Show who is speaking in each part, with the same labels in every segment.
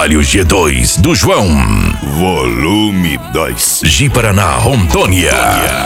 Speaker 1: Trabalho G2 do João. Volume 2. Ji-Paraná, Rondônia.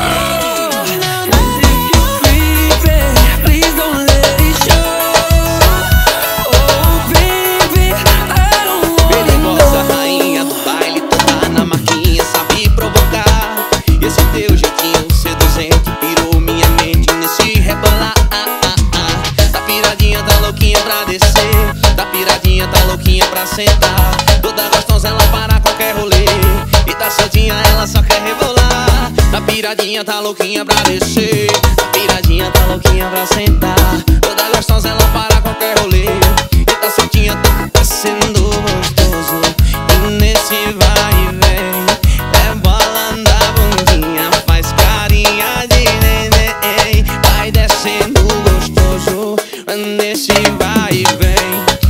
Speaker 2: Pra sentar, toda gostosa ela para qualquer rolê. E tá soltinha, ela só quer rebolar. Tá piradinha, tá louquinha pra descer. Tá piradinha, tá louquinha pra sentar. Toda gostosa ela para qualquer rolê. E tá soltinha, tá sendo gostoso. E nesse vai e vem, é bola da bundinha, faz carinha de neném. Vai descendo gostoso, nesse vai e vem.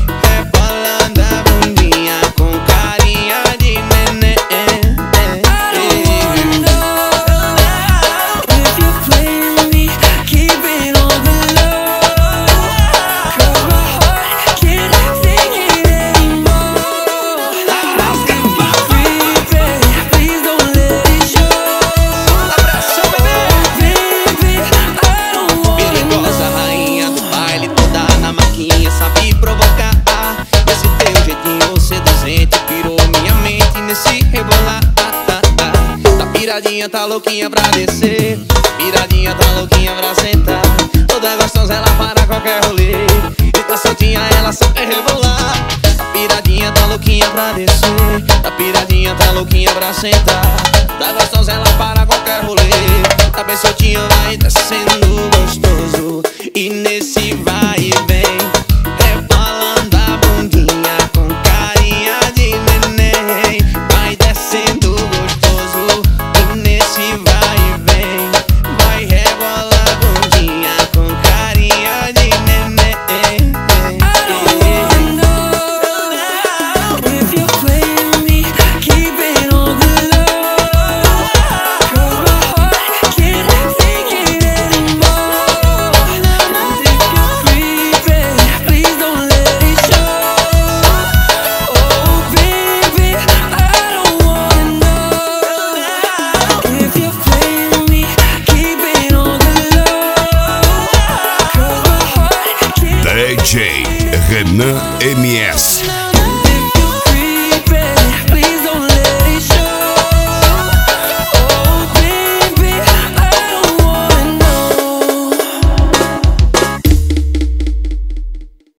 Speaker 2: Sabe provocar, esse teu jeitinho seduzente pirou minha mente nesse rebolar. Tá piradinha, tá louquinha pra descer. Tá piradinha, tá louquinha pra sentar. Toda gostosa ela para qualquer rolê. E tá soltinha, ela só quer rebolar. Tá piradinha, tá louquinha pra descer. Tá piradinha, tá louquinha pra sentar. Toda gostosa ela para qualquer rolê. Tá bem soltinha, vai descendo gostoso. E nesse vai e vem,
Speaker 1: DJ Renan MS.